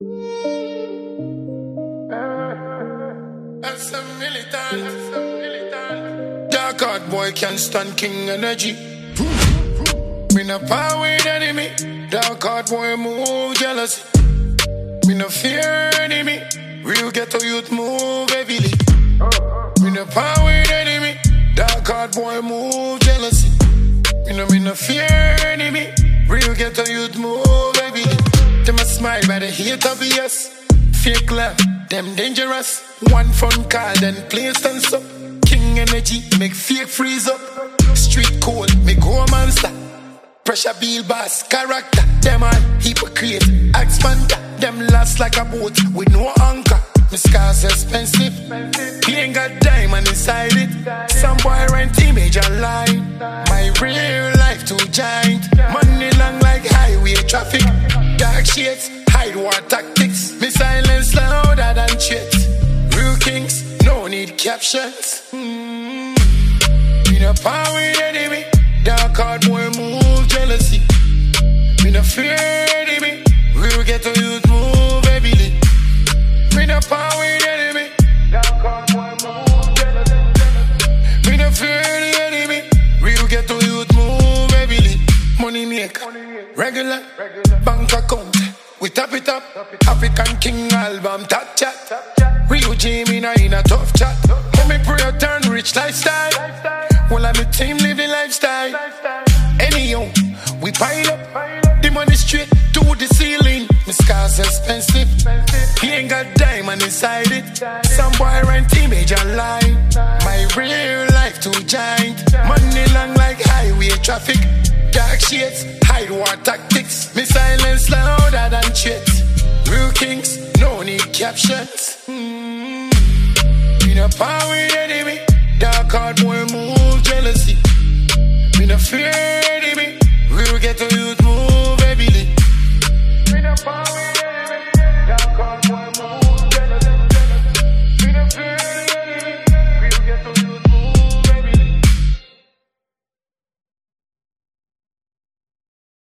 That's a militant. Dark heart boy can't stand king energy. Me no power with enemy. Dark heart boy move jealousy. Me no fear enemy. Real ghetto youth move heavily. Me no power with enemy. Dark heart boy move jealousy. Me no fear enemy. Real ghetto youth move heavily. Them a smile by the hate obvious. Fake love, them dangerous. One phone call, then play stands up. King energy, make fake freeze up. Street cold, make go monster. Pressure bill boss, character. Them all hypocrite, expander. Them last like a boat with no anchor. My scars expensive. He ain't got diamond inside it. Some boy rent image online. My real life too giant. Money long like highway traffic. Dark shades, hide war tactics. Me silence louder than shit. Real kings, no need captions. Me no power with enemy. Dark heart boy move jealousy. Me no fear enemy. Real ghetto youth move heavily. Me no power with enemy. Dark heart boy move jealousy. Me no fear the enemy. Real ghetto youth move heavily. Money make regular bank account. We tap it up. African King album top chat. Real Jimmy in a tough chat. Let me pray turn rich lifestyle. Well, I'm a team living lifestyle. Anyhow, we pile up. The money straight to the ceiling. My scars expensive. He ain't got diamond inside it. Some boy rent image online. My real life too giant. Money long like highway traffic. Dark shades, hide war tactics. Me silence louder than shit. Real kings, no need captions. Me no power with